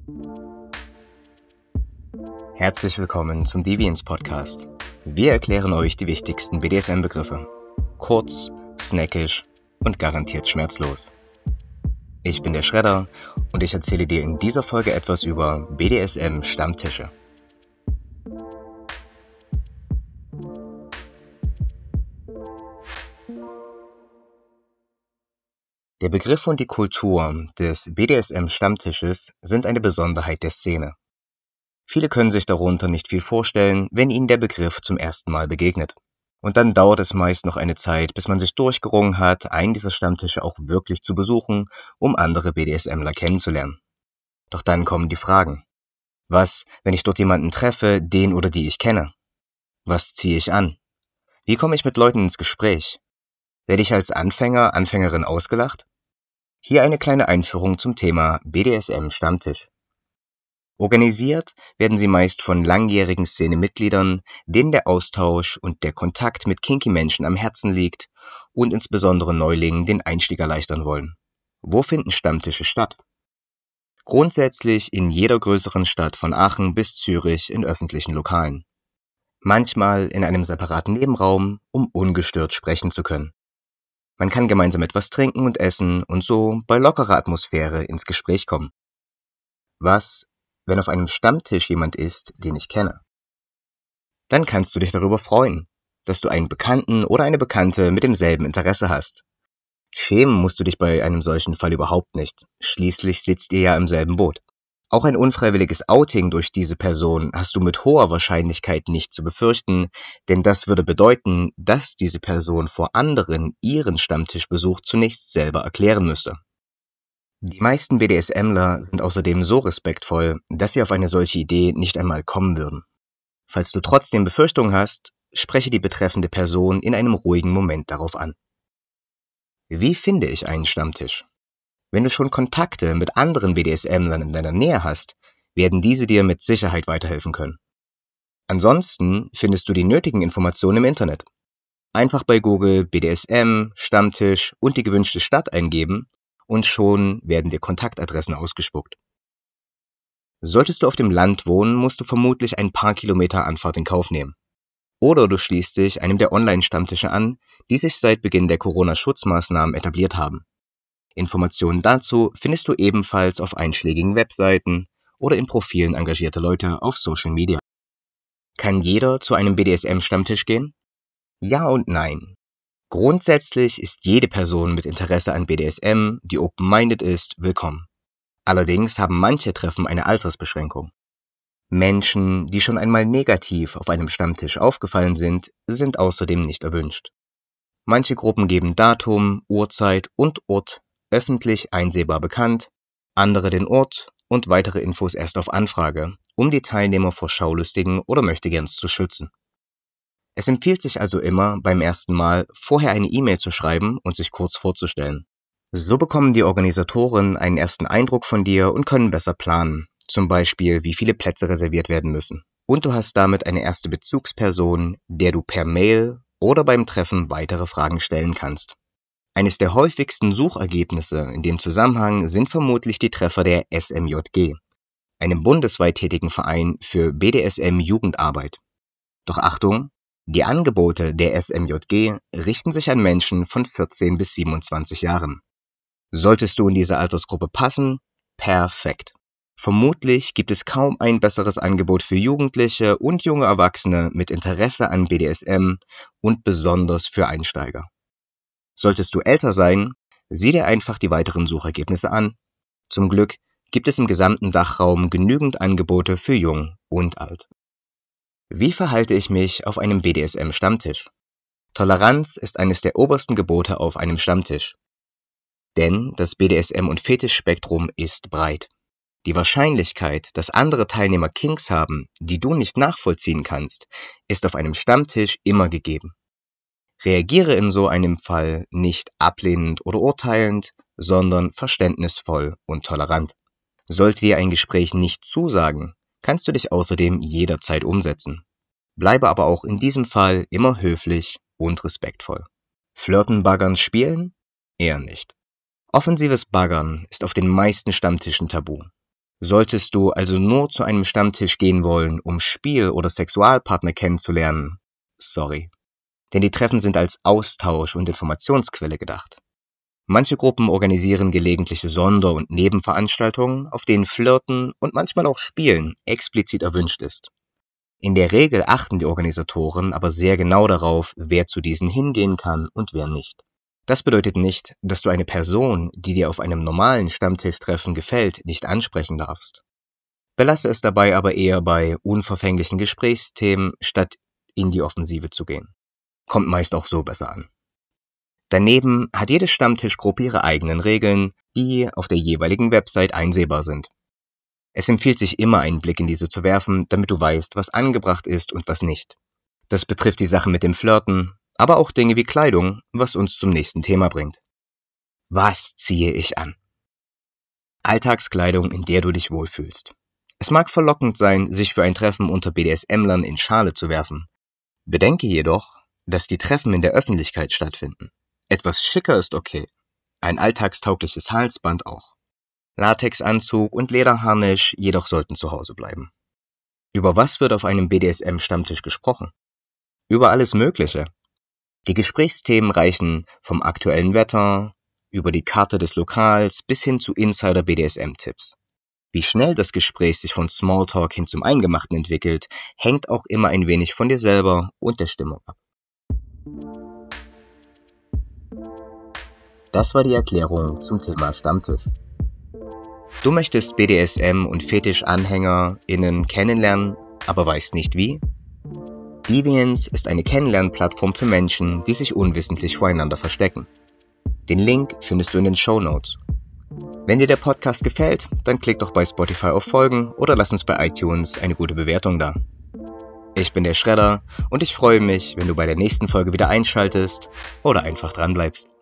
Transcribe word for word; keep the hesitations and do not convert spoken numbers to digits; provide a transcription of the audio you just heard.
Herzlich willkommen zum Deviants Podcast. Wir erklären euch die wichtigsten B D S M-Begriffe. Kurz, snackisch und garantiert schmerzlos. Ich bin der Schredder und ich erzähle dir in dieser Folge etwas über B D S M-Stammtische. Der Begriff und die Kultur des B D S M-Stammtisches sind eine Besonderheit der Szene. Viele können sich darunter nicht viel vorstellen, wenn ihnen der Begriff zum ersten Mal begegnet. Und dann dauert es meist noch eine Zeit, bis man sich durchgerungen hat, einen dieser Stammtische auch wirklich zu besuchen, um andere BDSMler kennenzulernen. Doch dann kommen die Fragen. Was, wenn ich dort jemanden treffe, den oder die ich kenne? Was ziehe ich an? Wie komme ich mit Leuten ins Gespräch? Werde ich als Anfänger, Anfängerin ausgelacht? Hier eine kleine Einführung zum Thema B D S M-Stammtisch. Organisiert werden sie meist von langjährigen Szenemitgliedern, denen der Austausch und der Kontakt mit Kinky-Menschen am Herzen liegt und insbesondere Neulingen den Einstieg erleichtern wollen. Wo finden Stammtische statt? Grundsätzlich in jeder größeren Stadt von Aachen bis Zürich in öffentlichen Lokalen. Manchmal in einem separaten Nebenraum, um ungestört sprechen zu können. Man kann gemeinsam etwas trinken und essen und so bei lockerer Atmosphäre ins Gespräch kommen. Was, wenn auf einem Stammtisch jemand ist, den ich kenne? Dann kannst du dich darüber freuen, dass du einen Bekannten oder eine Bekannte mit demselben Interesse hast. Schämen musst du dich bei einem solchen Fall überhaupt nicht, schließlich sitzt ihr ja im selben Boot. Auch ein unfreiwilliges Outing durch diese Person hast du mit hoher Wahrscheinlichkeit nicht zu befürchten, denn das würde bedeuten, dass diese Person vor anderen ihren Stammtischbesuch zunächst selber erklären müsste. Die meisten BDSMler sind außerdem so respektvoll, dass sie auf eine solche Idee nicht einmal kommen würden. Falls du trotzdem Befürchtungen hast, spreche die betreffende Person in einem ruhigen Moment darauf an. Wie finde ich einen Stammtisch? Wenn du schon Kontakte mit anderen BDSMlern in deiner Nähe hast, werden diese dir mit Sicherheit weiterhelfen können. Ansonsten findest du die nötigen Informationen im Internet. Einfach bei Google B D S M, Stammtisch und die gewünschte Stadt eingeben und schon werden dir Kontaktadressen ausgespuckt. Solltest du auf dem Land wohnen, musst du vermutlich ein paar Kilometer Anfahrt in Kauf nehmen. Oder du schließt dich einem der Online-Stammtische an, die sich seit Beginn der Corona-Schutzmaßnahmen etabliert haben. Informationen dazu findest du ebenfalls auf einschlägigen Webseiten oder in Profilen engagierter Leute auf Social Media. Kann jeder zu einem B D S M-Stammtisch gehen? Ja und nein. Grundsätzlich ist jede Person mit Interesse an B D S M, die open-minded ist, willkommen. Allerdings haben manche Treffen eine Altersbeschränkung. Menschen, die schon einmal negativ auf einem Stammtisch aufgefallen sind, sind außerdem nicht erwünscht. Manche Gruppen geben Datum, Uhrzeit und Ort öffentlich einsehbar bekannt, andere den Ort und weitere Infos erst auf Anfrage, um die Teilnehmer vor Schaulustigen oder Möchtegerns zu schützen. Es empfiehlt sich also immer, beim ersten Mal vorher eine E-Mail zu schreiben und sich kurz vorzustellen. So bekommen die Organisatoren einen ersten Eindruck von dir und können besser planen, zum Beispiel wie viele Plätze reserviert werden müssen. Und du hast damit eine erste Bezugsperson, der du per Mail oder beim Treffen weitere Fragen stellen kannst. Eines der häufigsten Suchergebnisse in dem Zusammenhang sind vermutlich die Treffer der S M J G, einem bundesweit tätigen Verein für B D S M-Jugendarbeit. Doch Achtung, die Angebote der S M J G richten sich an Menschen von vierzehn bis siebenundzwanzig Jahren. Solltest du in diese Altersgruppe passen? Perfekt. Vermutlich gibt es kaum ein besseres Angebot für Jugendliche und junge Erwachsene mit Interesse an B D S M und besonders für Einsteiger. Solltest du älter sein, sieh dir einfach die weiteren Suchergebnisse an. Zum Glück gibt es im gesamten Dachraum genügend Angebote für jung und alt. Wie verhalte ich mich auf einem B D S M-Stammtisch? Toleranz ist eines der obersten Gebote auf einem Stammtisch. Denn das B D S M- und Fetischspektrum ist breit. Die Wahrscheinlichkeit, dass andere Teilnehmer Kinks haben, die du nicht nachvollziehen kannst, ist auf einem Stammtisch immer gegeben. Reagiere in so einem Fall nicht ablehnend oder urteilend, sondern verständnisvoll und tolerant. Sollte dir ein Gespräch nicht zusagen, kannst du dich außerdem jederzeit umsetzen. Bleibe aber auch in diesem Fall immer höflich und respektvoll. Flirten, Baggern, Spielen? Eher nicht. Offensives Baggern ist auf den meisten Stammtischen tabu. Solltest du also nur zu einem Stammtisch gehen wollen, um Spiel- oder Sexualpartner kennenzulernen, sorry. Denn die Treffen sind als Austausch und Informationsquelle gedacht. Manche Gruppen organisieren gelegentliche Sonder- und Nebenveranstaltungen, auf denen Flirten und manchmal auch Spielen explizit erwünscht ist. In der Regel achten die Organisatoren aber sehr genau darauf, wer zu diesen hingehen kann und wer nicht. Das bedeutet nicht, dass du eine Person, die dir auf einem normalen Stammtischtreffen gefällt, nicht ansprechen darfst. Belasse es dabei aber eher bei unverfänglichen Gesprächsthemen, statt in die Offensive zu gehen. Kommt meist auch so besser an. Daneben hat jede Stammtischgruppe ihre eigenen Regeln, die auf der jeweiligen Website einsehbar sind. Es empfiehlt sich immer, einen Blick in diese zu werfen, damit du weißt, was angebracht ist und was nicht. Das betrifft die Sache mit dem Flirten, aber auch Dinge wie Kleidung, was uns zum nächsten Thema bringt. Was ziehe ich an? Alltagskleidung, in der du dich wohlfühlst. Es mag verlockend sein, sich für ein Treffen unter B D S M-Lern in Schale zu werfen. Bedenke jedoch, dass die Treffen in der Öffentlichkeit stattfinden. Etwas schicker ist okay, ein alltagstaugliches Halsband auch. Latexanzug und Lederharnisch jedoch sollten zu Hause bleiben. Über was wird auf einem B D S M-Stammtisch gesprochen? Über alles Mögliche. Die Gesprächsthemen reichen vom aktuellen Wetter, über die Karte des Lokals bis hin zu Insider-B D S M-Tipps. Wie schnell das Gespräch sich von Smalltalk hin zum Eingemachten entwickelt, hängt auch immer ein wenig von dir selber und der Stimmung ab. Das war die Erklärung zum Thema Stammtisch. Du möchtest B D S M und Fetisch-AnhängerInnen kennenlernen, aber weißt nicht wie? Deviance ist eine Kennenlernplattform für Menschen, die sich unwissentlich voreinander verstecken. Den Link findest du in den Shownotes. Wenn dir der Podcast gefällt, dann klick doch bei Spotify auf Folgen oder lass uns bei iTunes eine gute Bewertung da. Ich bin der Schredder und ich freue mich, wenn du bei der nächsten Folge wieder einschaltest oder einfach dranbleibst.